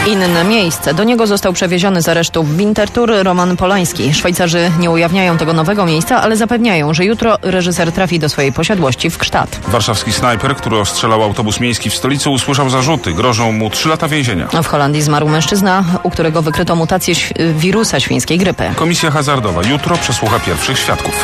Inne miejsce. Do niego został przewieziony z aresztu w Winterthur Roman Polański. Szwajcarzy nie ujawniają tego nowego miejsca, ale zapewniają, że jutro reżyser trafi do swojej posiadłości w Gstaad. Warszawski snajper, który ostrzelał autobus miejski w stolicy, usłyszał zarzuty. Grożą mu 3 lata więzienia. W Holandii zmarł mężczyzna, u którego wykryto mutację wirusa świńskiej grypy. Komisja hazardowa jutro przesłucha pierwszych świadków.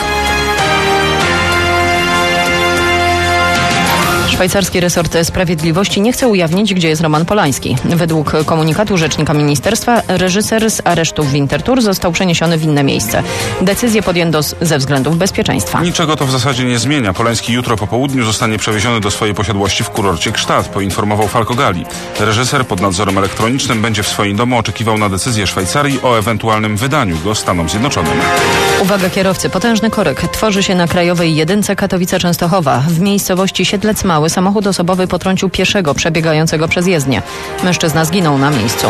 Szwajcarski resort sprawiedliwości nie chce ujawnić, gdzie jest Roman Polański. Według komunikatu rzecznika ministerstwa reżyser z aresztu w Winterthur został przeniesiony w inne miejsce. Decyzję podjęto ze względów bezpieczeństwa. Niczego to w zasadzie nie zmienia. Polański jutro po południu zostanie przewieziony do swojej posiadłości w kurorcie Gstaad, poinformował Falco Gali. Reżyser pod nadzorem elektronicznym będzie w swoim domu oczekiwał na decyzję Szwajcarii o ewentualnym wydaniu go Stanom Zjednoczonym. Uwaga kierowcy, potężny korek tworzy się na krajowej jedynce Katowice-Częstochowa. W miejscowości Siedlec Mały samochód osobowy potrącił pieszego przebiegającego przez jezdnię. Mężczyzna zginął na miejscu.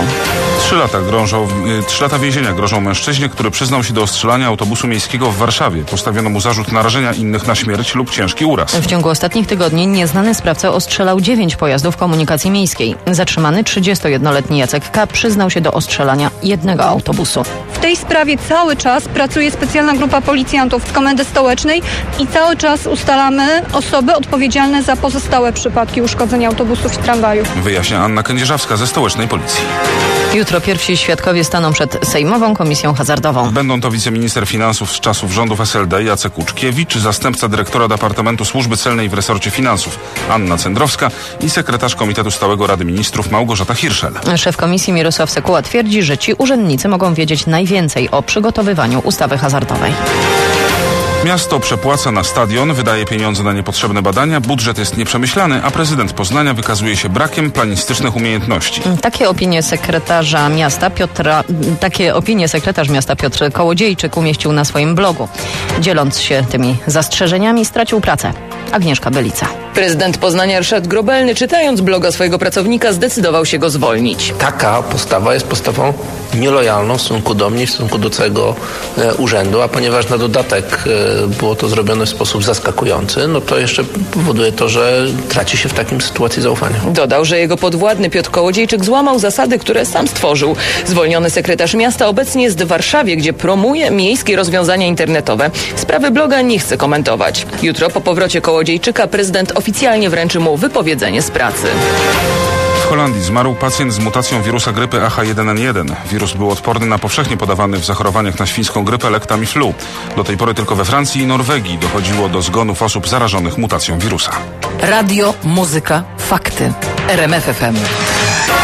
3 lata więzienia grożą mężczyźnie, który przyznał się do ostrzelania autobusu miejskiego w Warszawie. Postawiono mu zarzut narażenia innych na śmierć lub ciężki uraz. W ciągu ostatnich tygodni nieznany sprawca ostrzelał 9 pojazdów komunikacji miejskiej. Zatrzymany 31-letni Jacek K. przyznał się do ostrzelania jednego autobusu. W tej sprawie cały czas pracuje specjalna grupa policjantów z Komendy Stołecznej i cały czas ustalamy osoby odpowiedzialne za pozostałe przypadki uszkodzenia autobusów i tramwajów. Wyjaśnia Anna Kędzierzawska ze Stołecznej Policji. Jutro pierwsi świadkowie staną przed Sejmową Komisją Hazardową. Będą to wiceminister finansów z czasów rządów SLD Jacek Łuczkiewicz, zastępca dyrektora Departamentu Służby Celnej w resorcie finansów Anna Cendrowska i sekretarz Komitetu Stałego Rady Ministrów Małgorzata Hirszel. Szef komisji Mirosław Sekuła twierdzi, że ci urzędnicy mogą wiedzieć najwięcej o przygotowywaniu ustawy hazardowej. Miasto przepłaca na stadion, wydaje pieniądze na niepotrzebne badania, budżet jest nieprzemyślany, a prezydent Poznania wykazuje się brakiem planistycznych umiejętności. Takie opinie sekretarz miasta Piotr Kołodziejczyk umieścił na swoim blogu. Dzieląc się tymi zastrzeżeniami, stracił pracę. Agnieszka Belica. Prezydent Poznania Ryszard Grobelny, czytając bloga swojego pracownika, zdecydował się go zwolnić. Taka postawa jest postawą nielojalną w stosunku do mnie, w stosunku do całego urzędu, a ponieważ na dodatek było to zrobione w sposób zaskakujący, no to jeszcze powoduje to, że traci się w takim sytuacji zaufania. Dodał, że jego podwładny Piotr Kołodziejczyk złamał zasady, które sam stworzył. Zwolniony sekretarz miasta obecnie jest w Warszawie, gdzie promuje miejskie rozwiązania internetowe. Sprawy bloga nie chce komentować. Jutro po powrocie Kołodziejczyka prezydent oficjalnie wręczy mu wypowiedzenie z pracy. W Holandii zmarł pacjent z mutacją wirusa grypy H1N1. Wirus był odporny na powszechnie podawany w zachorowaniach na świńską grypę lek Tamiflu. Do tej pory tylko we Francji i Norwegii dochodziło do zgonów osób zarażonych mutacją wirusa. Radio, muzyka, fakty. RMF FM.